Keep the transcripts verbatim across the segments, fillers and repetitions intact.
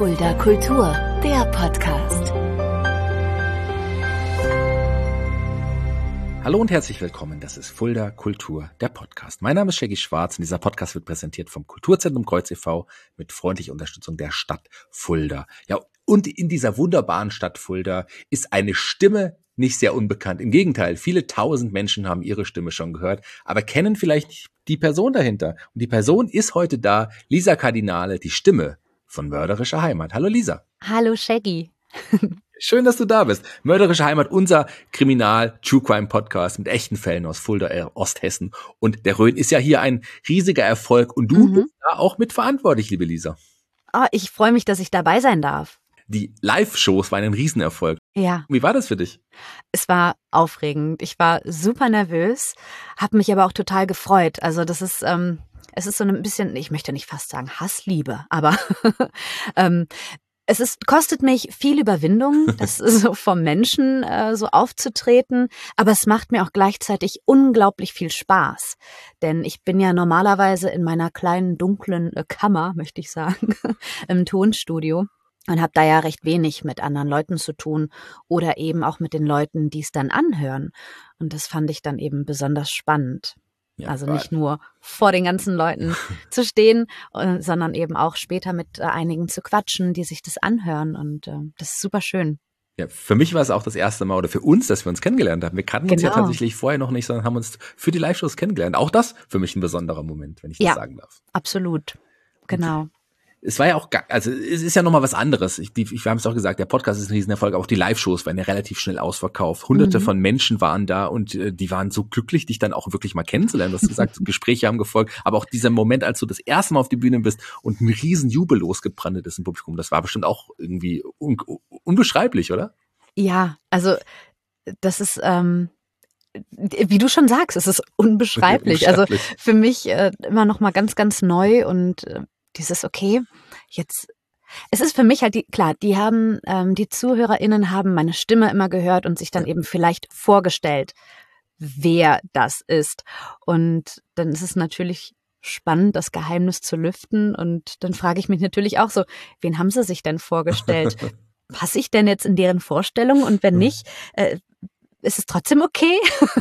Fulda Kultur, der Podcast. Hallo und herzlich willkommen, das ist Fulda Kultur, der Podcast. Mein Name ist Shaggy Schwarz und dieser Podcast wird präsentiert vom Kulturzentrum Kreuz e V mit freundlicher Unterstützung der Stadt Fulda. Ja, und in dieser wunderbaren Stadt Fulda ist eine Stimme nicht sehr unbekannt. Im Gegenteil, viele tausend Menschen haben ihre Stimme schon gehört, aber kennen vielleicht nicht die Person dahinter. Und die Person ist heute da, Lisa Cardinale, die Stimme von Mörderische Heimat. Hallo Lisa. Hallo Shaggy. Schön, dass du da bist. Mörderische Heimat, unser Kriminal-True-Crime-Podcast mit echten Fällen aus Fulda, äh, Osthessen. Und der Rhön ist ja hier ein riesiger Erfolg. Und du mhm. bist da auch mitverantwortlich, liebe Lisa. Oh, ich freue mich, dass ich dabei sein darf. Die Live-Shows waren ein Riesenerfolg. Ja. Wie war das für dich? Es war aufregend. Ich war super nervös, habe mich aber auch total gefreut. Also das ist, ähm, es ist so ein bisschen, ich möchte nicht fast sagen Hassliebe, aber ähm, es ist, kostet mich viel Überwindung, das so vom Menschen äh, so aufzutreten, aber es macht mir auch gleichzeitig unglaublich viel Spaß. Denn ich bin ja normalerweise in meiner kleinen dunklen äh, Kammer, möchte ich sagen, im Tonstudio und habe da ja recht wenig mit anderen Leuten zu tun oder eben auch mit den Leuten, die es dann anhören. Und das fand ich dann eben besonders spannend. Ja, also nicht nur vor den ganzen Leuten zu stehen, sondern eben auch später mit äh, einigen zu quatschen, die sich das anhören. Und äh, das ist super schön. Ja, für mich war es auch das erste Mal oder für uns, dass wir uns kennengelernt haben. Wir kannten genau. uns ja tatsächlich vorher noch nicht, sondern haben uns für die Live-Shows kennengelernt. Auch das für mich ein besonderer Moment, wenn ich das ja, sagen darf. Absolut, genau. Und es war ja auch, also es ist ja nochmal was anderes. Ich, die, wir haben es auch gesagt, der Podcast ist ein Riesenerfolg, auch die Live-Shows waren ja relativ schnell ausverkauft. Hunderte mhm. von Menschen waren da und äh, die waren so glücklich, dich dann auch wirklich mal kennenzulernen. Du hast gesagt, Gespräche haben gefolgt, aber auch dieser Moment, als du das erste Mal auf die Bühne bist und ein riesen Jubel losgebrannt ist im Publikum, das war bestimmt auch irgendwie un- unbeschreiblich, oder? Ja, also das ist, ähm, wie du schon sagst, es ist unbeschreiblich. unbeschreiblich. Also für mich äh, immer noch mal ganz, ganz neu und äh, dieses, okay, jetzt, es ist für mich halt, die, klar, die haben, ähm, die ZuhörerInnen haben meine Stimme immer gehört und sich dann eben vielleicht vorgestellt, wer das ist. Und dann ist es natürlich spannend, das Geheimnis zu lüften. Und dann frage ich mich natürlich auch so, wen haben sie sich denn vorgestellt? Passe ich denn jetzt in deren Vorstellung? Und wenn nicht, äh, ist es trotzdem okay?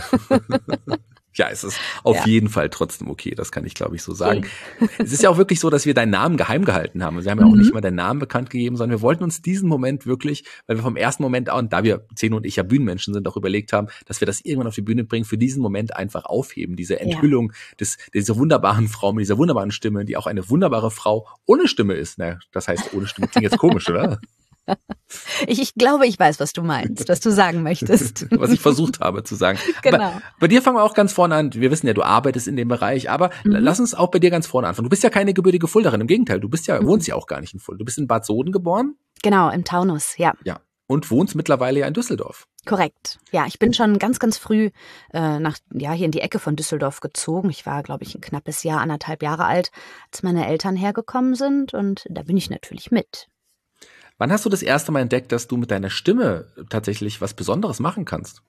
Ja, es ist auf ja. jeden Fall trotzdem okay, das kann ich, glaube ich, so sagen. Okay. Es ist ja auch wirklich so, dass wir deinen Namen geheim gehalten haben. Wir haben ja auch mhm. nicht mal deinen Namen bekannt gegeben, sondern wir wollten uns diesen Moment wirklich, weil wir vom ersten Moment an, da wir, Zeno und ich ja Bühnenmenschen sind, auch überlegt haben, dass wir das irgendwann auf die Bühne bringen, für diesen Moment einfach aufheben, diese Enthüllung ja. des, dieser wunderbaren Frau mit dieser wunderbaren Stimme, die auch eine wunderbare Frau ohne Stimme ist. Na, das heißt, ohne Stimme klingt jetzt komisch, oder? Ich, ich glaube, ich weiß, was du meinst, was du sagen möchtest. Was ich versucht habe zu sagen. Genau. Aber bei dir fangen wir auch ganz vorne an. Wir wissen ja, du arbeitest in dem Bereich, aber mhm. lass uns auch bei dir ganz vorne anfangen. Du bist ja keine gebürtige Fuldaerin, im Gegenteil, du bist ja, mhm. wohnst ja auch gar nicht in Fulda. Du bist in Bad Soden geboren. Genau, im Taunus, ja. Ja. Und wohnst mittlerweile ja in Düsseldorf. Korrekt. Ja, ich bin schon ganz, ganz früh äh, nach, ja, hier in die Ecke von Düsseldorf gezogen. Ich war, glaube ich, ein knappes Jahr, anderthalb Jahre alt, als meine Eltern hergekommen sind. Und da bin ich natürlich mit. Wann hast du das erste Mal entdeckt, dass du mit deiner Stimme tatsächlich was Besonderes machen kannst?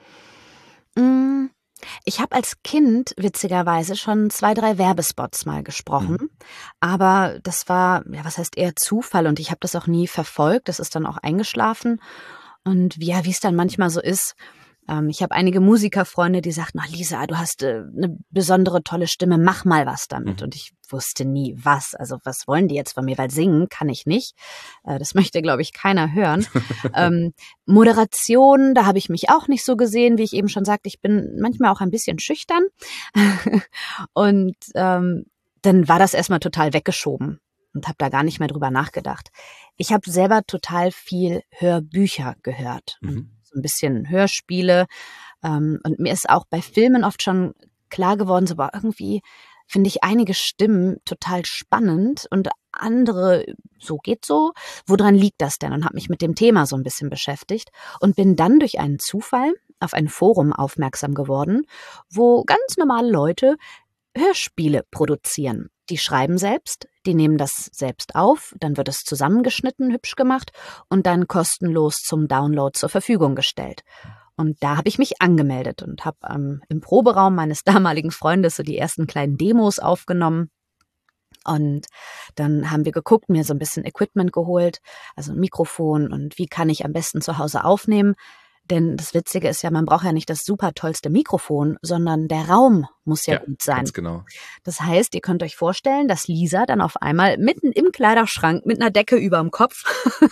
Ich habe als Kind witzigerweise schon zwei, drei Werbespots mal gesprochen, mhm. aber das war, ja, was heißt eher Zufall und ich habe das auch nie verfolgt, das ist dann auch eingeschlafen und ja, wie es dann manchmal so ist, ähm, ich habe einige Musikerfreunde, die sagten, ach Lisa, du hast äh, eine besondere tolle Stimme, mach mal was damit mhm. und ich wusste nie was, also was wollen die jetzt von mir, weil singen kann ich nicht, äh, das möchte glaube ich keiner hören. ähm, Moderation, da habe ich mich auch nicht so gesehen, wie ich eben schon sagte, ich bin manchmal auch ein bisschen schüchtern und ähm, dann war das erstmal total weggeschoben und habe da gar nicht mehr drüber nachgedacht. Ich habe selber total viel Hörbücher gehört, mhm. so ein bisschen Hörspiele ähm, und mir ist auch bei Filmen oft schon klar geworden, so war irgendwie finde ich einige Stimmen total spannend und andere, so geht so. Woran liegt das denn? Und habe mich mit dem Thema so ein bisschen beschäftigt und bin dann durch einen Zufall auf ein Forum aufmerksam geworden, wo ganz normale Leute Hörspiele produzieren. Die schreiben selbst, die nehmen das selbst auf, dann wird es zusammengeschnitten, hübsch gemacht und dann kostenlos zum Download zur Verfügung gestellt. Und da habe ich mich angemeldet und habe ähm, im Proberaum meines damaligen Freundes so die ersten kleinen Demos aufgenommen Und dann haben wir geguckt, mir so ein bisschen Equipment geholt, also ein Mikrofon und wie kann ich am besten zu Hause aufnehmen. Denn das Witzige ist ja, man braucht ja nicht das super tollste Mikrofon, sondern der Raum muss ja, Ja, gut sein. ganz genau. Das heißt, ihr könnt euch vorstellen, dass Lisa dann auf einmal mitten im Kleiderschrank mit einer Decke überm Kopf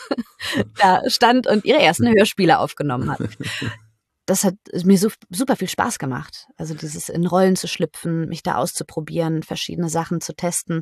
da stand und ihre ersten Hörspiele aufgenommen hat. Das hat mir so, super viel Spaß gemacht. Also dieses in Rollen zu schlüpfen, mich da auszuprobieren, verschiedene Sachen zu testen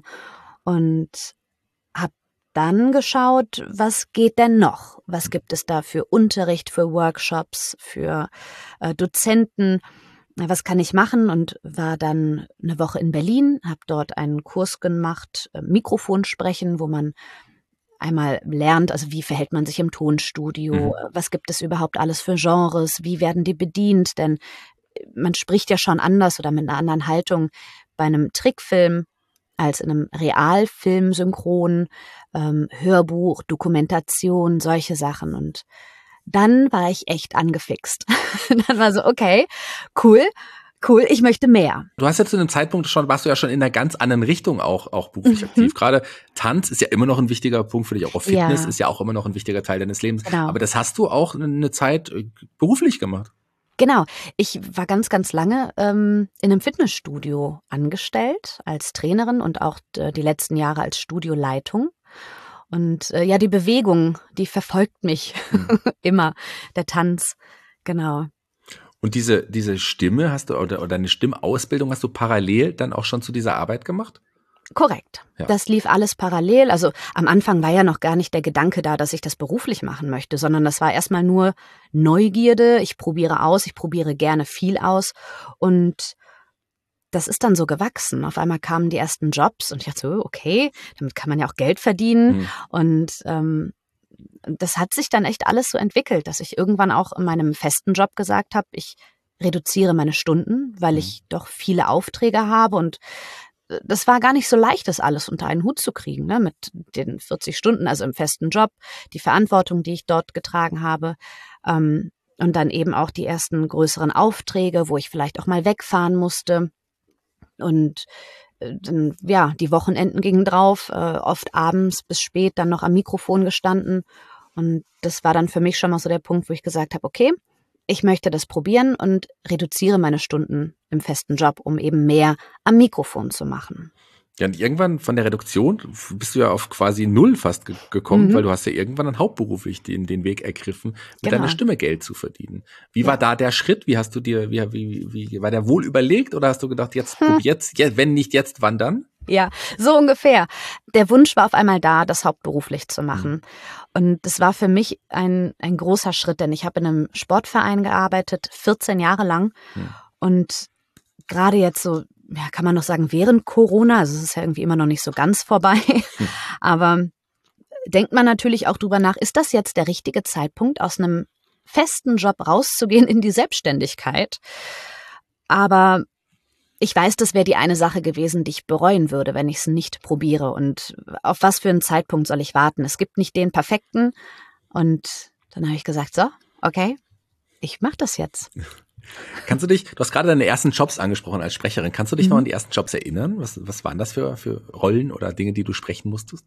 und habe dann geschaut, was geht denn noch? Was gibt es da für Unterricht, für Workshops, für äh, Dozenten? Was kann ich machen? Und war dann eine Woche in Berlin, habe dort einen Kurs gemacht, äh, Mikrofon sprechen, wo man einmal lernt, also wie verhält man sich im Tonstudio, Mhm. was gibt es überhaupt alles für Genres, wie werden die bedient, denn man spricht ja schon anders oder mit einer anderen Haltung bei einem Trickfilm als in einem Realfilm synchron, ähm, Hörbuch, Dokumentation, solche Sachen. Und dann war ich echt angefixt. Dann war so, okay, cool, cool, ich möchte mehr. Du hast ja zu einem Zeitpunkt schon, warst du ja schon in einer ganz anderen Richtung auch, auch beruflich Mhm. aktiv. Gerade Tanz ist ja immer noch ein wichtiger Punkt für dich, auch Fitness Ja. ist ja auch immer noch ein wichtiger Teil deines Lebens. Genau. Aber das hast du auch eine Zeit äh, beruflich gemacht. Genau. Ich war ganz, ganz lange ähm, in einem Fitnessstudio angestellt als Trainerin und auch äh, die letzten Jahre als Studioleitung. Und äh, ja, die Bewegung, die verfolgt mich Mhm. immer, der Tanz, genau. Und diese, diese Stimme hast du, oder, oder eine Stimmausbildung hast du parallel dann auch schon zu dieser Arbeit gemacht? Korrekt. Ja. Das lief alles parallel. Also am Anfang war ja noch gar nicht der Gedanke da, dass ich das beruflich machen möchte, sondern das war erstmal nur Neugierde. Ich probiere aus, ich probiere gerne viel aus und das ist dann so gewachsen. Auf einmal kamen die ersten Jobs und ich dachte so, okay, damit kann man ja auch Geld verdienen. Mhm. Und ähm, das hat sich dann echt alles so entwickelt, dass ich irgendwann auch in meinem festen Job gesagt habe, ich reduziere meine Stunden, weil Mhm. ich doch viele Aufträge habe und das war gar nicht so leicht, das alles unter einen Hut zu kriegen, ne, mit den vierzig Stunden, also im festen Job, die Verantwortung, die ich dort getragen habe, ähm, und dann eben auch die ersten größeren Aufträge, wo ich vielleicht auch mal wegfahren musste. Und äh, dann, ja, die Wochenenden gingen drauf, äh, oft abends bis spät dann noch am Mikrofon gestanden. Und das war dann für mich schon mal so der Punkt, wo ich gesagt habe, okay, ich möchte das probieren und reduziere meine Stunden im festen Job, um eben mehr am Mikrofon zu machen. Ja, und irgendwann von der Reduktion bist du ja auf quasi null fast ge gekommen, Mhm. weil du hast ja irgendwann dann hauptberuflich den, den Weg ergriffen, mit Genau. deiner Stimme Geld zu verdienen. Wie Ja. war da der Schritt? Wie hast du dir, wie, wie, wie war der wohl überlegt oder hast du gedacht, jetzt Hm. probier jetzt, ja, wenn nicht jetzt, wann dann? Ja, so ungefähr. Der Wunsch war auf einmal da, das hauptberuflich zu machen. Und das war für mich ein, ein großer Schritt, denn ich habe in einem Sportverein gearbeitet, vierzehn Jahre lang. Hm. Und gerade jetzt so, ja, kann man noch sagen, während Corona, also es ist ja irgendwie immer noch nicht so ganz vorbei, Hm. aber denkt man natürlich auch drüber nach, ist das jetzt der richtige Zeitpunkt, aus einem festen Job rauszugehen in die Selbstständigkeit? Aber ich weiß, das wäre die eine Sache gewesen, die ich bereuen würde, wenn ich es nicht probiere. Und auf was für einen Zeitpunkt soll ich warten? Es gibt nicht den perfekten. Und dann habe ich gesagt, so, okay, ich mache das jetzt. Kannst du dich, du hast gerade deine ersten Jobs angesprochen als Sprecherin, kannst du dich Mhm. noch an die ersten Jobs erinnern? Was, was waren das für, für Rollen oder Dinge, die du sprechen musstest?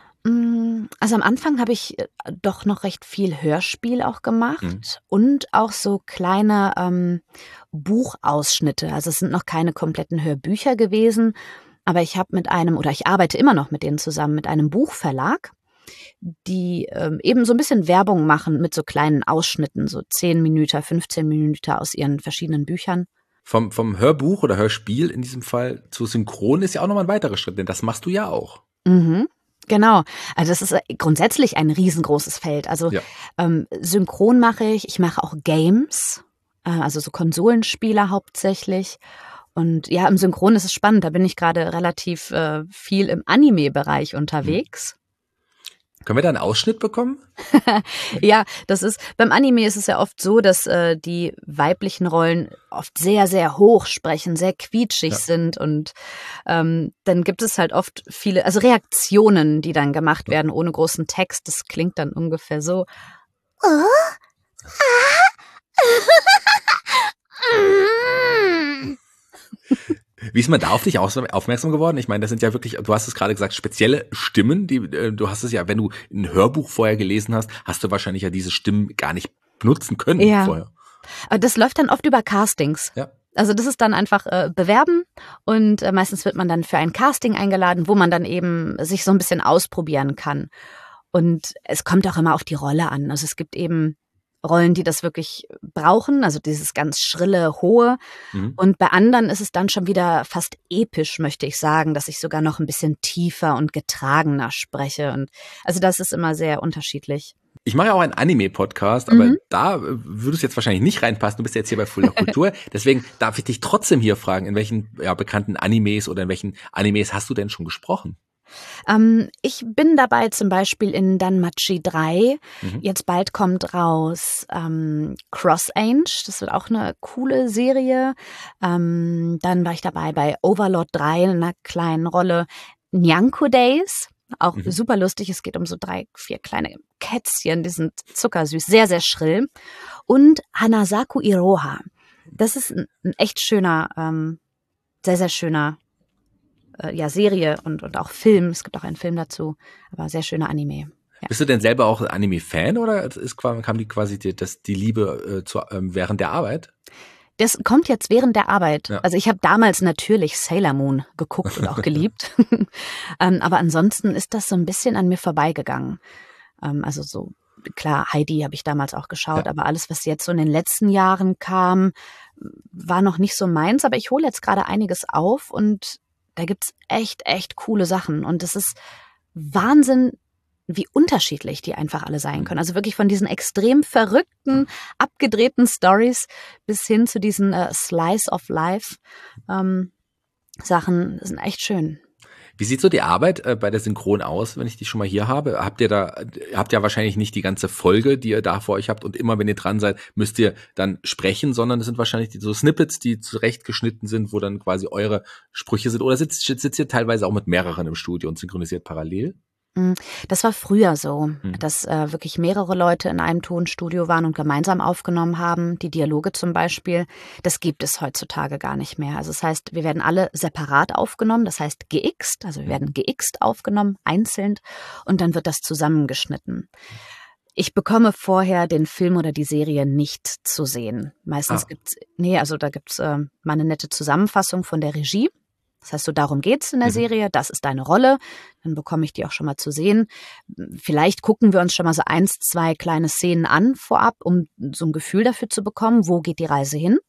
Also am Anfang habe ich äh, doch noch recht viel Hörspiel auch gemacht Mhm. und auch so kleine ähm, Buchausschnitte. Also es sind noch keine kompletten Hörbücher gewesen, aber ich habe mit einem, oder ich arbeite immer noch mit denen zusammen, mit einem Buchverlag, die ähm, eben so ein bisschen Werbung machen mit so kleinen Ausschnitten, so zehn Minuten, fünfzehn Minuten aus ihren verschiedenen Büchern. Vom, vom Hörbuch oder Hörspiel in diesem Fall zu Synchron ist ja auch nochmal ein weiterer Schritt, denn das machst du ja auch. Mhm. Genau. Also das ist äh, grundsätzlich ein riesengroßes Feld. Also Ja. ähm, Synchron mache ich, ich mache auch Games, äh, also so Konsolenspiele hauptsächlich. Und ja, im Synchron ist es spannend. Da bin ich gerade relativ äh, viel im Anime-Bereich unterwegs. Können wir da einen Ausschnitt bekommen? Ja, das ist, beim Anime ist es ja oft so, dass äh, die weiblichen Rollen oft sehr, sehr hoch sprechen, sehr quietschig Ja. sind und ähm, dann gibt es halt oft viele, also Reaktionen, die dann gemacht werden ohne großen Text. Das klingt dann ungefähr so. Wie ist man da auf dich aufmerksam geworden? Ich meine, das sind ja wirklich, du hast es gerade gesagt, spezielle Stimmen, die du hast es ja, wenn du ein Hörbuch vorher gelesen hast, hast du wahrscheinlich ja diese Stimmen gar nicht benutzen können ja. vorher. Aber das läuft dann oft über Castings. Ja. Also das ist dann einfach äh, bewerben und äh, meistens wird man dann für ein Casting eingeladen, wo man dann eben sich so ein bisschen ausprobieren kann. Und es kommt auch immer auf die Rolle an. Also es gibt eben Rollen, die das wirklich brauchen, also dieses ganz schrille, hohe. Mhm. Und bei anderen ist es dann schon wieder fast episch, möchte ich sagen, dass ich sogar noch ein bisschen tiefer und getragener spreche. Und also das ist immer sehr unterschiedlich. Ich mache ja auch einen Anime-Podcast, aber mhm. da würdest du jetzt wahrscheinlich nicht reinpassen. Du bist jetzt hier bei Fulda Kultur. Deswegen darf ich dich trotzdem hier fragen, in welchen ja, bekannten Animes oder in welchen Animes hast du denn schon gesprochen? Ähm, ich bin dabei zum Beispiel in Danmachi drei. Mhm. Jetzt bald kommt raus ähm, Cross Ange. Das wird auch eine coole Serie. Ähm, dann war ich dabei bei Overlord drei in einer kleinen Rolle. Nyanko Days. Auch mhm. super lustig. Es geht um so drei, vier kleine Kätzchen. Die sind zuckersüß. Sehr, sehr schrill. Und Hanasaku Iroha. Das ist ein, ein echt schöner, ähm, sehr, sehr schöner ja, Serie und, und auch Film. Es gibt auch einen Film dazu, aber sehr schöner Anime. Ja. Bist du denn selber auch Anime-Fan oder ist, kam die quasi die, das, die Liebe äh, zu, ähm, während der Arbeit? Das kommt jetzt während der Arbeit. Ja. Also ich habe damals natürlich Sailor Moon geguckt und auch geliebt. ähm, aber ansonsten ist das so ein bisschen an mir vorbeigegangen. Ähm, also so, klar, Heidi habe ich damals auch geschaut, ja. aber alles, was jetzt so in den letzten Jahren kam, war noch nicht so meins. Aber ich hole jetzt gerade einiges auf und da gibt's echt, echt coole Sachen. Und es ist Wahnsinn, wie unterschiedlich die einfach alle sein können. Also wirklich von diesen extrem verrückten, abgedrehten Stories bis hin zu diesen äh, Slice of Life ähm, Sachen sind echt schön. Wie sieht so die Arbeit äh, bei der Synchron aus, wenn ich die schon mal hier habe? Habt ihr da, habt ja wahrscheinlich nicht die ganze Folge, die ihr da vor euch habt und immer, wenn ihr dran seid, müsst ihr dann sprechen, sondern es sind wahrscheinlich die, so Snippets, die zurechtgeschnitten sind, wo dann quasi eure Sprüche sind. Oder sitzt, sitzt ihr teilweise auch mit mehreren im Studio und synchronisiert parallel? Das war früher so, Hm. dass äh, wirklich mehrere Leute in einem Tonstudio waren und gemeinsam aufgenommen haben, die Dialoge zum Beispiel. Das gibt es heutzutage gar nicht mehr. Also das heißt, wir werden alle separat aufgenommen, das heißt geixt, also wir werden geixt aufgenommen, einzeln, und dann wird das zusammengeschnitten. Ich bekomme vorher den Film oder die Serie nicht zu sehen. Meistens Ah. gibt's, nee, also da gibt's äh, mal eine nette Zusammenfassung von der Regie. Das heißt, so darum geht's in der Mhm. Serie, das ist deine Rolle, dann bekomme ich die auch schon mal zu sehen. Vielleicht gucken wir uns schon mal so eins, zwei kleine Szenen an vorab, um so ein Gefühl dafür zu bekommen, wo geht die Reise hin.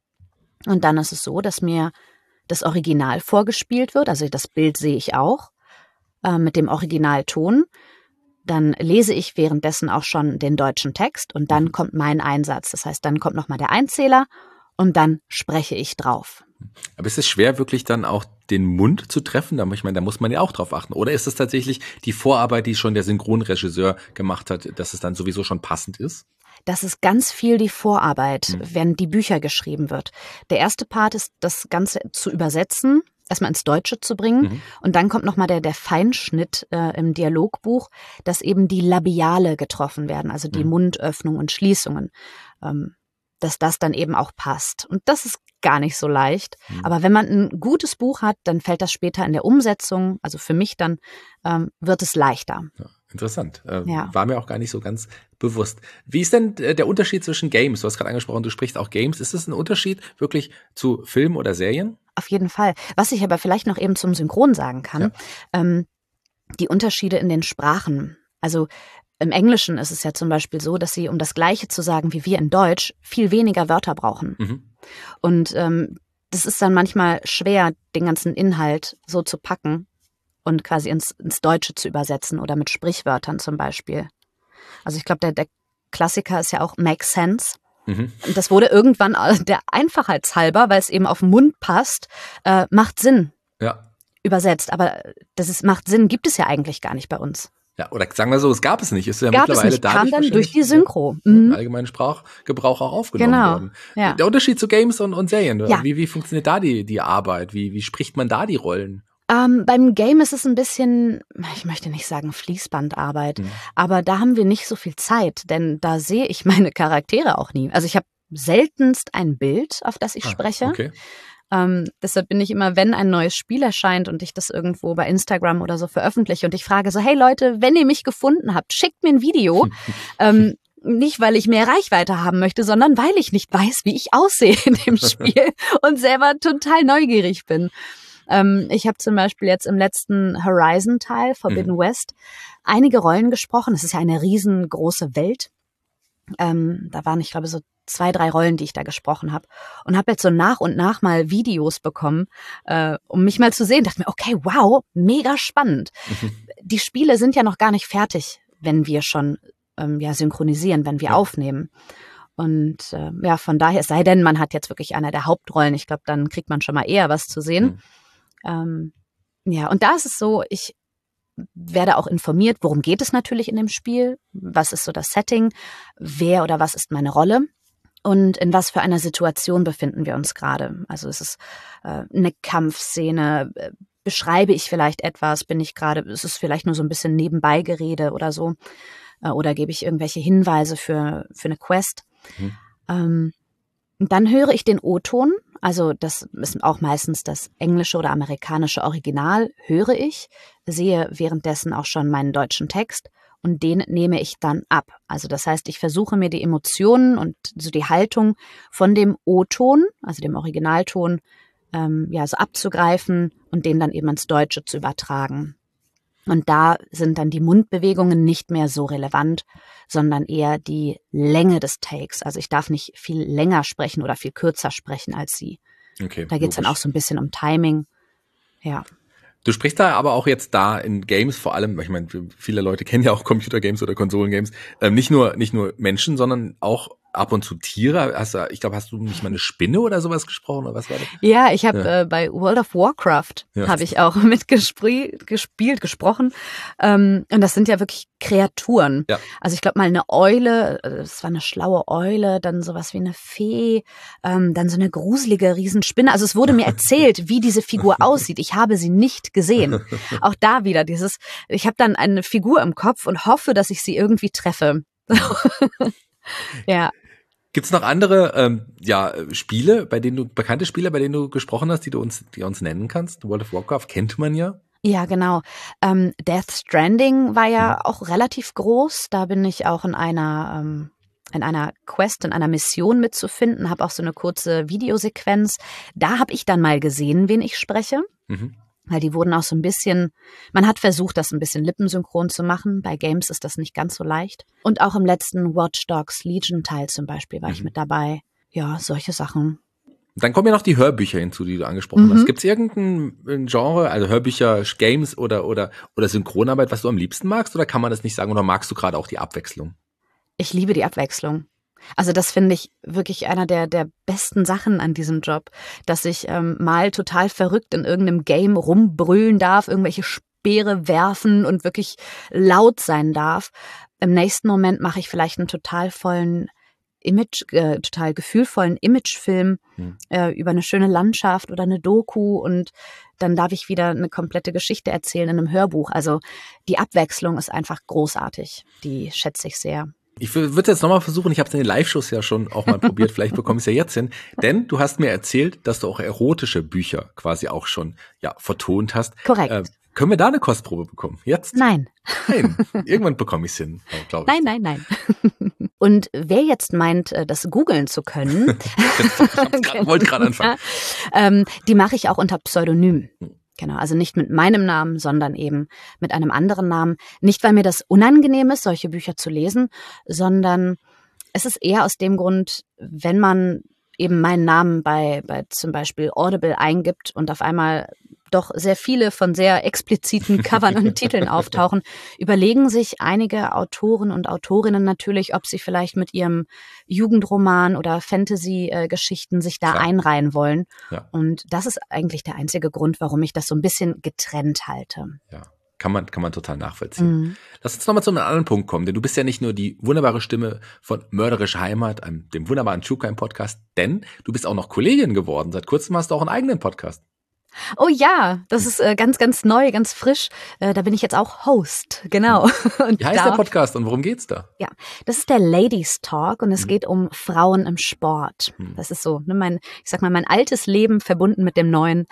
Und dann ist es so, dass mir das Original vorgespielt wird, also das Bild sehe ich auch, äh, mit dem Originalton. Dann lese ich währenddessen auch schon den deutschen Text und dann Mhm. kommt mein Einsatz. Das heißt, dann kommt nochmal der Einzähler und dann spreche ich drauf. Aber ist es schwer, wirklich dann auch den Mund zu treffen? Ich meine, da muss man ja auch drauf achten. Oder ist es tatsächlich die Vorarbeit, die schon der Synchronregisseur gemacht hat, dass es dann sowieso schon passend ist? Das ist ganz viel die Vorarbeit, Hm. wenn die Bücher geschrieben wird. Der erste Part ist, das Ganze zu übersetzen, erstmal ins Deutsche zu bringen. Mhm. Und dann kommt nochmal der, der Feinschnitt äh, im Dialogbuch, dass eben die Labiale getroffen werden, also die Mhm. Mundöffnung und Schließungen. Ähm, dass das dann eben auch passt. Und das ist gar nicht so leicht. Mhm. Aber wenn man ein gutes Buch hat, dann fällt das später in der Umsetzung, also für mich dann, ähm, wird es leichter. Ja, interessant. Äh, Ja. War mir auch gar nicht so ganz bewusst. Wie ist denn äh, der Unterschied zwischen Games? Du hast gerade angesprochen, du sprichst auch Games. Ist es ein Unterschied wirklich zu Filmen oder Serien? Auf jeden Fall. Was ich aber vielleicht noch eben zum Synchron sagen kann, Ja. ähm, die Unterschiede in den Sprachen. Also im Englischen ist es ja zum Beispiel so, dass sie, um das Gleiche zu sagen wie wir in Deutsch, viel weniger Wörter brauchen. Mhm. Und ähm, das ist dann manchmal schwer, den ganzen Inhalt so zu packen und quasi ins, ins Deutsche zu übersetzen oder mit Sprichwörtern zum Beispiel. Also ich glaube, der, der Klassiker ist ja auch Make Sense. Mhm. Und das wurde irgendwann äh, der Einfachheitshalber, weil es eben auf den Mund passt, äh, macht Sinn Ja. übersetzt. Aber das ist, macht Sinn gibt es ja eigentlich gar nicht bei uns. Ja, oder sagen wir so, es gab es nicht. Ist ja Gab es mittlerweile nicht, kam dadurch dann durch wahrscheinlich die Synchro. Mhm. im allgemeinen Sprachgebrauch auch aufgenommen Genau, worden. ja. Der Unterschied zu Games und, und Serien, Ja. wie, wie funktioniert da die, die Arbeit? Wie, wie spricht man da die Rollen? Ähm, beim Game ist es ein bisschen, ich möchte nicht sagen Fließbandarbeit, Mhm. aber da haben wir nicht so viel Zeit, denn da sehe ich meine Charaktere auch nie. Also ich habe seltenst ein Bild, auf das ich Ah, spreche. Okay. Ähm, deshalb bin ich immer, wenn ein neues Spiel erscheint und ich das irgendwo bei Instagram oder so veröffentliche und ich frage so, hey Leute, wenn ihr mich gefunden habt, schickt mir ein Video. ähm, nicht, weil ich mehr Reichweite haben möchte, sondern weil ich nicht weiß, wie ich aussehe in dem Spiel und selber total neugierig bin. Ähm, ich habe zum Beispiel jetzt im letzten Horizon-Teil, Forbidden mhm. West, einige Rollen gesprochen. Es ist ja eine riesengroße Welt. Ähm, da waren, ich glaube, so zwei, drei Rollen, die ich da gesprochen habe. Und habe jetzt so nach und nach mal Videos bekommen, äh, um mich mal zu sehen. Dachte mir, okay, wow, mega spannend. Mhm. Die Spiele sind ja noch gar nicht fertig, wenn wir schon ähm, ja synchronisieren, wenn wir ja. aufnehmen. Und äh, ja, von daher, es sei denn, man hat jetzt wirklich eine der Hauptrollen. Ich glaube, dann kriegt man schon mal eher was zu sehen. Mhm. Ähm, ja, und da ist es so, ich werde auch informiert, worum geht es natürlich in dem Spiel, was ist so das Setting, wer oder was ist meine Rolle und in was für einer Situation befinden wir uns gerade. Also ist es äh, eine Kampfszene, äh, beschreibe ich vielleicht etwas, bin ich gerade, ist es vielleicht nur so ein bisschen Nebenbeigerede oder so, äh, oder gebe ich irgendwelche Hinweise für, für eine Quest. Mhm. Ähm, dann höre ich den O-Ton, also das ist auch meistens das englische oder amerikanische Original, höre ich, sehe währenddessen auch schon meinen deutschen Text und den nehme ich dann ab. Also das heißt, ich versuche mir die Emotionen und so die Haltung von dem O-Ton, also dem Originalton, ähm, ja, so abzugreifen und den dann eben ins Deutsche zu übertragen. Und da sind dann die Mundbewegungen nicht mehr so relevant, sondern eher die Länge des Takes. Also ich darf nicht viel länger sprechen oder viel kürzer sprechen als sie. Okay, da geht's dann auch so ein bisschen um Timing. Ja. Du sprichst da aber auch jetzt da in Games vor allem, ich meine, viele Leute kennen ja auch Computergames oder Konsolengames, ähm, nicht nur nicht nur Menschen, sondern auch ab und zu Tiere. Hast du, ich glaube, hast du nicht mal eine Spinne oder sowas gesprochen oder was war das? Ja, ich habe ja. äh, bei World of Warcraft ja. habe ich auch mit gespr- gespielt, gesprochen. Ähm, und das sind ja wirklich Kreaturen. Ja. Also ich glaube mal eine Eule, das war eine schlaue Eule, dann sowas wie eine Fee, ähm, dann so eine gruselige Riesenspinne. Also es wurde mir erzählt, wie diese Figur aussieht. Ich habe sie nicht gesehen. Auch da wieder dieses, ich habe dann eine Figur im Kopf und hoffe, dass ich sie irgendwie treffe. Ja. Gibt's noch andere ähm, ja Spiele, bei denen du bekannte Spiele, bei denen du gesprochen hast, die du uns, die uns nennen kannst? World of Warcraft kennt man ja. Ja, genau. Ähm, Death Stranding war ja mhm. auch relativ groß. Da bin ich auch in einer ähm, in einer Quest, in einer Mission mitzufinden. Habe auch so eine kurze Videosequenz. Da habe ich dann mal gesehen, wen ich spreche. Mhm. Weil die wurden auch so ein bisschen, man hat versucht, das ein bisschen lippensynchron zu machen. Bei Games ist das nicht ganz so leicht. Und auch im letzten Watch Dogs Legion Teil zum Beispiel war mhm. ich mit dabei. Ja, solche Sachen. Dann kommen ja noch die Hörbücher hinzu, die du angesprochen mhm. hast. Gibt es irgendein Genre, also Hörbücher, Games oder, oder, oder Synchronarbeit, was du am liebsten magst? Oder kann man das nicht sagen? Oder magst du gerade auch die Abwechslung? Ich liebe die Abwechslung. Also das finde ich wirklich einer der der besten Sachen an diesem Job, dass ich ähm, mal total verrückt in irgendeinem Game rumbrüllen darf, irgendwelche Speere werfen und wirklich laut sein darf. Im nächsten Moment mache ich vielleicht einen total vollen Image, äh, total gefühlvollen Imagefilm hm. äh, über eine schöne Landschaft oder eine Doku und dann darf ich wieder eine komplette Geschichte erzählen in einem Hörbuch. Also die Abwechslung ist einfach großartig. Die schätze ich sehr. Ich würde jetzt nochmal versuchen, ich habe es in den Live-Shows ja schon auch mal probiert, vielleicht bekomme ich es ja jetzt hin, denn du hast mir erzählt, dass du auch erotische Bücher quasi auch schon ja vertont hast. Korrekt. Äh, können wir da eine Kostprobe bekommen? Jetzt? Nein. Nein, irgendwann bekomme ich es hin, glaube ich. Nein, nein, nein. Und wer jetzt meint, das googeln zu können, ich wollte gerade anfangen. ähm, die mache ich auch unter Pseudonym. Genau, also nicht mit meinem Namen, sondern eben mit einem anderen Namen. Nicht, weil mir das unangenehm ist, solche Bücher zu lesen, sondern es ist eher aus dem Grund, wenn man eben meinen Namen bei, bei zum Beispiel Audible eingibt und auf einmal doch sehr viele von sehr expliziten Covern und Titeln auftauchen, überlegen sich einige Autoren und Autorinnen natürlich, ob sie vielleicht mit ihrem Jugendroman oder Fantasy-Geschichten sich da Klar. einreihen wollen. Ja. Und das ist eigentlich der einzige Grund, warum ich das so ein bisschen getrennt halte. Ja. Kann man, kann man total nachvollziehen. Mhm. Lass uns nochmal zu einem anderen Punkt kommen, denn du bist ja nicht nur die wunderbare Stimme von Mörderische Heimat, einem, dem wunderbaren True Crime Podcast, denn du bist auch noch Kollegin geworden. Seit kurzem hast du auch einen eigenen Podcast. Oh ja, das ist äh, ganz, ganz neu, ganz frisch. Äh, da bin ich jetzt auch Host, genau. Und Wie heißt da, der Podcast und worum geht's da? Ja, das ist der Ladies Talk und es Mhm. geht um Frauen im Sport. Mhm. Das ist so, ne, mein, ich sag mal, mein altes Leben verbunden mit dem neuen.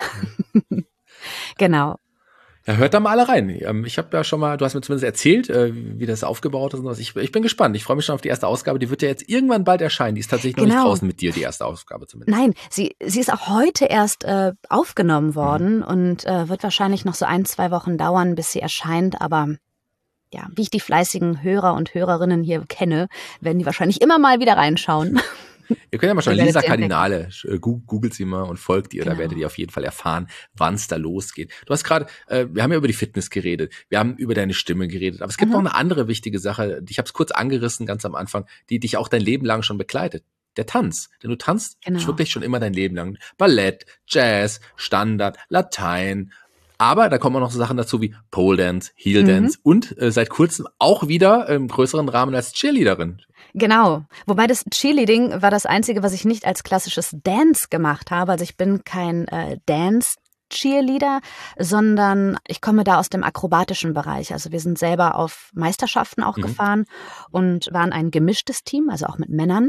Genau. Ja, hört da mal alle rein. Ähm, Ich habe ja schon mal, du hast mir zumindest erzählt, äh, wie das aufgebaut ist und was. Ich, ich bin gespannt. Ich freue mich schon auf die erste Ausgabe. Die wird ja jetzt irgendwann bald erscheinen. Die ist tatsächlich noch nicht Genau. draußen mit dir, die erste Ausgabe zumindest. Nein, sie, sie ist auch heute erst äh, aufgenommen worden und äh, wird wahrscheinlich noch so ein, zwei Wochen dauern, bis sie erscheint. Aber ja, wie ich die fleißigen Hörer und Hörerinnen hier kenne, werden die wahrscheinlich immer mal wieder reinschauen. Ihr könnt ja mal schauen, Ihr werdet Lisa sie entdecken. Kardinale, äh, gu- googelt sie mal und folgt ihr, da Genau. werdet ihr auf jeden Fall erfahren, wann es da losgeht. Du hast gerade, äh, wir haben ja über die Fitness geredet, wir haben über deine Stimme geredet, aber es gibt Mhm. noch eine andere wichtige Sache, ich habe es kurz angerissen ganz am Anfang, die dich auch dein Leben lang schon begleitet. Der Tanz. Denn du tanzt Genau. wirklich schon immer dein Leben lang. Ballett, Jazz, Standard, Latein. Aber da kommen auch noch so Sachen dazu wie Pole Dance, Heel Mhm. Dance und äh, seit kurzem auch wieder im größeren Rahmen als Cheerleaderin. Genau. Wobei das Cheerleading war das Einzige, was ich nicht als klassisches Dance gemacht habe. Also ich bin kein äh, Dance-Cheerleader, sondern ich komme da aus dem akrobatischen Bereich. Also wir sind selber auf Meisterschaften auch Mhm. gefahren und waren ein gemischtes Team, also auch mit Männern.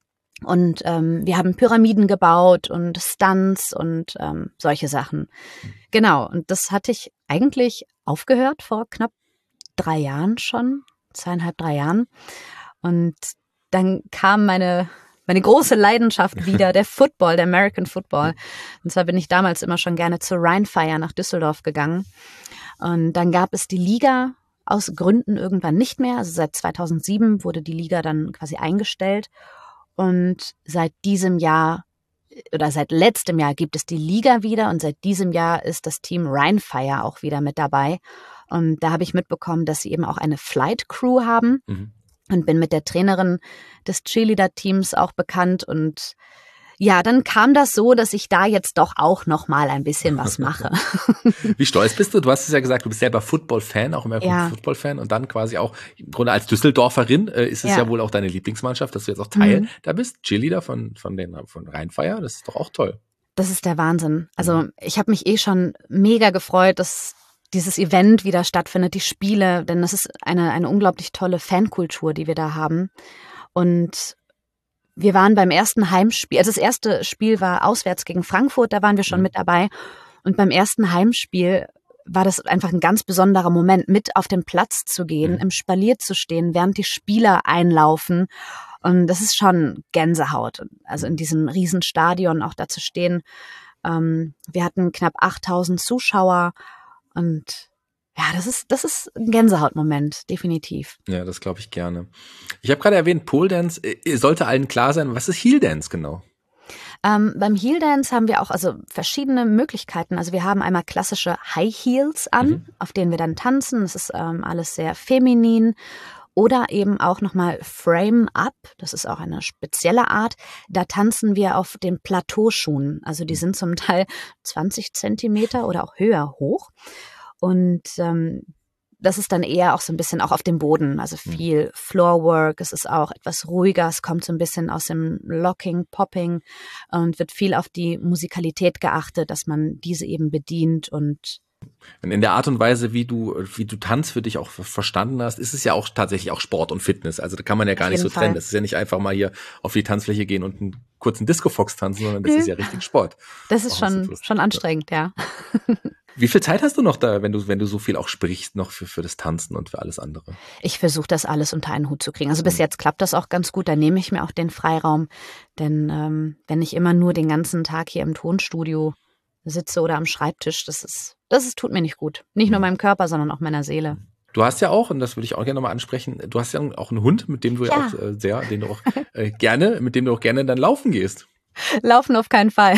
Und ähm, wir haben Pyramiden gebaut und Stunts und ähm, solche Sachen. Genau. Und das hatte ich eigentlich aufgehört vor knapp drei Jahren schon, zweieinhalb, drei Jahren. Und dann kam meine, meine große Leidenschaft wieder, der Football, der American Football. Und zwar bin ich damals immer schon gerne zur Rheinfire nach Düsseldorf gegangen. Und dann gab es die Liga aus Gründen irgendwann nicht mehr. Also seit zweitausendsieben wurde die Liga dann quasi eingestellt. Und seit diesem Jahr oder seit letztem Jahr gibt es die Liga wieder und seit diesem Jahr ist das Team Rheinfire auch wieder mit dabei. Und da habe ich mitbekommen, dass sie eben auch eine Flight Crew haben. Mhm. Und bin mit der Trainerin des Cheerleader-Teams auch bekannt. Und ja, dann kam das so, dass ich da jetzt doch auch noch mal ein bisschen was mache. Wie stolz bist du? Du hast es ja gesagt, du bist selber Football-Fan, auch American Ja. Football-Fan und dann quasi auch im Grunde als Düsseldorferin äh, ist es ja. Ja. wohl auch deine Lieblingsmannschaft, dass du jetzt auch Teil Mhm. da bist, Cheerleader von von den von Rheinfire. Das ist doch auch toll. Das ist der Wahnsinn. Also ich habe mich eh schon mega gefreut, dass dieses Event wieder stattfindet, die Spiele, denn das ist eine, eine unglaublich tolle Fankultur, die wir da haben. Und wir waren beim ersten Heimspiel, also das erste Spiel war auswärts gegen Frankfurt, da waren wir schon Mhm. mit dabei. Und beim ersten Heimspiel war das einfach ein ganz besonderer Moment, mit auf den Platz zu gehen, Mhm. im Spalier zu stehen, während die Spieler einlaufen. Und das ist schon Gänsehaut. Also in diesem Riesenstadion auch da zu stehen. Ähm, wir hatten knapp achttausend Zuschauer und ja, das ist, das ist ein Gänsehautmoment, definitiv. Ja, das glaube ich gerne. Ich habe gerade erwähnt, Pole Dance, äh, sollte allen klar sein, was ist Heel Dance genau? Ähm, beim Heel Dance haben wir auch also verschiedene Möglichkeiten. Also wir haben einmal klassische High Heels an, Mhm. auf denen wir dann tanzen. Das ist ähm, alles sehr feminin. Oder eben auch nochmal Frame Up. Das ist auch eine spezielle Art. Da tanzen wir auf den Plateauschuhen. Also die sind zum Teil zwanzig Zentimeter oder auch höher hoch. Und ähm, das ist dann eher auch so ein bisschen auch auf dem Boden, also viel Floorwork, es ist auch etwas ruhiger, es kommt so ein bisschen aus dem Locking, Popping und wird viel auf die Musikalität geachtet, dass man diese eben bedient und Und in der Art und Weise, wie du, wie du Tanz für dich auch verstanden hast, ist es ja auch tatsächlich auch Sport und Fitness. Also da kann man ja gar Auf nicht so jeden trennen. Fall. Das ist ja nicht einfach mal hier auf die Tanzfläche gehen und einen kurzen Disco-Fox tanzen, sondern das Nö. ist ja richtig Sport. das ist Auch was schon, lustig. schon anstrengend, ja. Wie viel Zeit hast du noch da, wenn du, wenn du so viel auch sprichst, noch für, für das Tanzen und für alles andere? Ich versuche das alles unter einen Hut zu kriegen. Also bis Mhm. jetzt klappt das auch ganz gut, da nehme ich mir auch den Freiraum, denn ähm, wenn ich immer nur den ganzen Tag hier im Tonstudio sitze oder am Schreibtisch, das ist, das ist, tut mir nicht gut. Nicht nur meinem Körper, sondern auch meiner Seele. Du hast ja auch, und das würde ich auch gerne nochmal ansprechen, du hast ja auch einen Hund, mit dem du ja, Ja. auch äh, sehr, den du auch äh, gerne, mit dem du auch gerne dann laufen gehst. Laufen auf keinen Fall.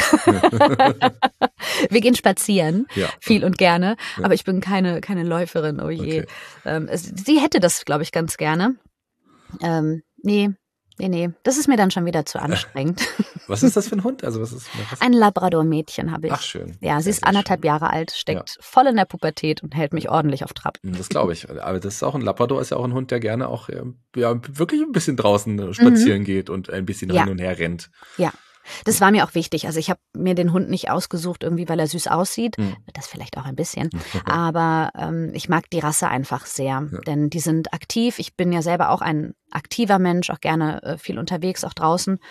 Wir gehen spazieren, Ja. viel und gerne, Ja. aber ich bin keine, keine Läuferin, oh je. Okay. Ähm, es, sie hätte das, glaube ich, ganz gerne. Ähm, nee, nee, nee, das ist mir dann schon wieder zu anstrengend. Was ist das für ein Hund? Also was ist was? Ein Labrador-Mädchen habe ich. Ach, schön. Ja, sie Sehr, ist sehr anderthalb schön. Jahre alt, steckt voll in der Pubertät und hält mich ordentlich auf Trab. Das glaube ich. Aber das ist auch ein Labrador, ist ja auch ein Hund, der gerne auch ähm, ja, wirklich ein bisschen draußen spazieren geht und ein bisschen Ja. hin und her rennt. Ja. Das war mir auch wichtig. Also ich habe mir den Hund nicht ausgesucht, irgendwie, weil er süß aussieht. Mhm. Das vielleicht auch ein bisschen. Aber ähm, ich mag die Rasse einfach sehr, ja. Denn die sind aktiv. Ich bin ja selber auch ein aktiver Mensch, auch gerne äh, viel unterwegs, auch draußen.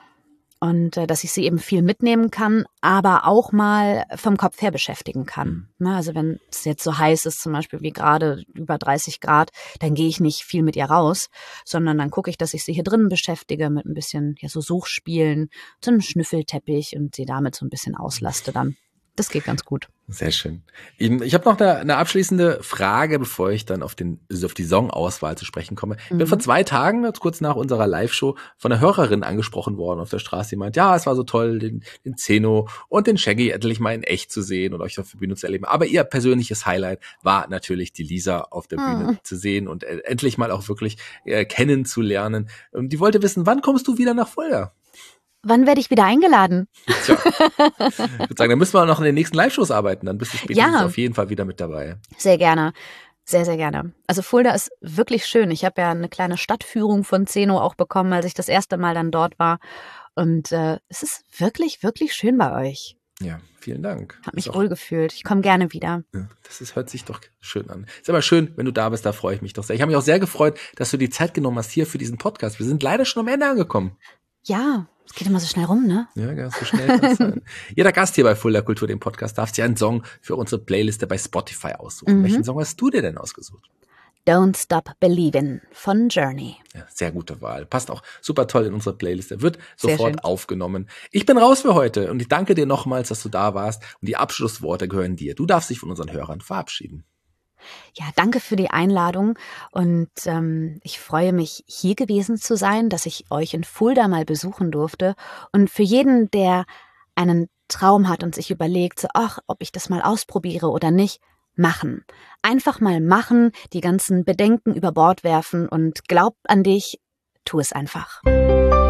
Und äh, dass ich sie eben viel mitnehmen kann, aber auch mal vom Kopf her beschäftigen kann. Mhm. Also wenn es jetzt so heiß ist, zum Beispiel wie gerade über dreißig Grad, dann gehe ich nicht viel mit ihr raus, sondern dann gucke ich, dass ich sie hier drinnen beschäftige mit ein bisschen ja so Suchspielen, so einem Schnüffelteppich und sie damit so ein bisschen auslaste dann. Das geht ganz gut. Sehr schön. Ich habe noch eine, eine abschließende Frage, bevor ich dann auf, den, auf die Songauswahl zu sprechen komme. Ich bin mhm. vor zwei Tagen, kurz nach unserer Live-Show, von einer Hörerin angesprochen worden auf der Straße. Die meint, ja, es war so toll, den, den Zeno und den Shaggy endlich mal in echt zu sehen und euch auf der Bühne zu erleben. Aber ihr persönliches Highlight war natürlich die Lisa auf der Bühne mhm. zu sehen und äh, endlich mal auch wirklich äh, kennenzulernen. Und die wollte wissen, wann kommst du wieder nach Fulda? Wann werde ich wieder eingeladen? Tja, ich würde sagen, dann müssen wir noch in den nächsten Live-Shows arbeiten. Dann bist du spätestens ja. auf jeden Fall wieder mit dabei. Sehr gerne. Sehr, sehr gerne. Also Fulda ist wirklich schön. Ich habe ja eine kleine Stadtführung von Zeno auch bekommen, als ich das erste Mal dann dort war. Und äh, es ist wirklich, wirklich schön bei euch. Ja, vielen Dank. Hab mich wohl gefühlt. Ich komme gerne wieder. Ja, das ist, hört sich doch schön an. Ist aber schön, wenn du da bist, da freue ich mich doch sehr. Ich habe mich auch sehr gefreut, dass du die Zeit genommen hast hier für diesen Podcast. Wir sind leider schon am Ende angekommen. Ja, es geht immer so schnell rum, ne? Ja, ganz so schnell kann es sein. Jeder Gast hier bei Fulda Kultur, dem Podcast, darf sich einen Song für unsere Playliste bei Spotify aussuchen. Mhm. Welchen Song hast du dir denn ausgesucht? Don't Stop Believin' von Journey. Ja, sehr gute Wahl. Passt auch super toll in unsere Playliste. Wird sofort aufgenommen. Ich bin raus für heute und ich danke dir nochmals, dass du da warst. Und die Abschlussworte gehören dir. Du darfst dich von unseren Hörern verabschieden. Ja, danke für die Einladung und ähm, ich freue mich, hier gewesen zu sein, dass ich euch in Fulda mal besuchen durfte. Und für jeden, der einen Traum hat und sich überlegt, so, ach, ob ich das mal ausprobiere oder nicht, machen. Einfach mal machen, die ganzen Bedenken über Bord werfen und glaub an dich, tu es einfach.